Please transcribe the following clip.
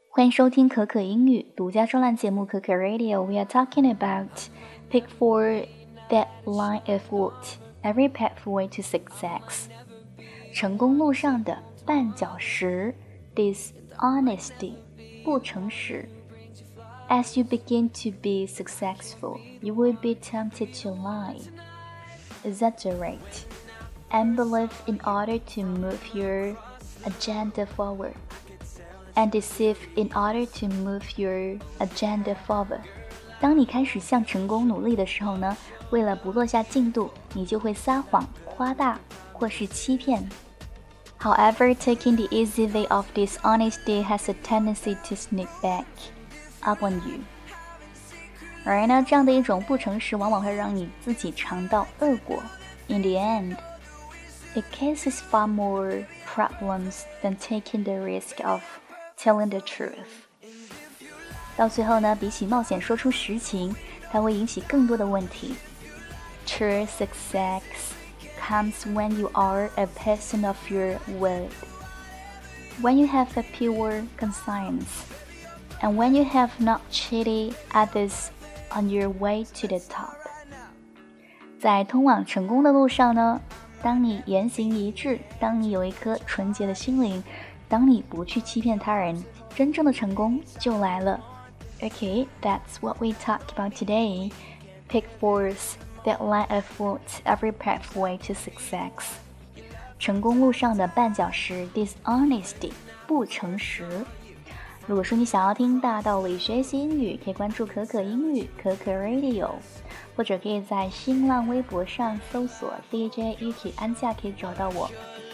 欢迎收听可可英语独家专栏节目可可 Radio. We are talking about pick for that line of route, every pathway to success. 成功路上的绊脚石 dishonesty 不诚实。As you begin to be successful, you will be tempted to lie, exaggerate, and believe in order to move your agenda forward.And deceive in order to move your agenda forward. 当你开始向成功努力的时候呢，为了不落下进度，你就会撒谎、夸大或是欺骗。However, taking the easy way of dishonesty has a tendency to sneak back up on you. 而呢，这样的一种不诚实往往会让你自己尝到恶果。In the end, it causes far more problems than taking the risk of telling the truth. 到最后呢，比起冒险说出实情，它会引起更多的问题。True success comes when you are a person of your word, when you have a pure conscience, and when you have not cheated others on your way to the top. 在通往成功的路上呢，当你言行一致，当你有一颗纯洁的心灵，当你不去欺骗他人，真正的成功就来了。Okay, that's what we talked about today. Pick forth that line of route, every pathway to success. 成功路上的绊脚石 dishonesty 不诚实。如果说你想要听大道理学习英语，可以关注可可英语可可 Radio， 或者可以在新浪微博上搜索 DJ Yuki 安夏可以找到我。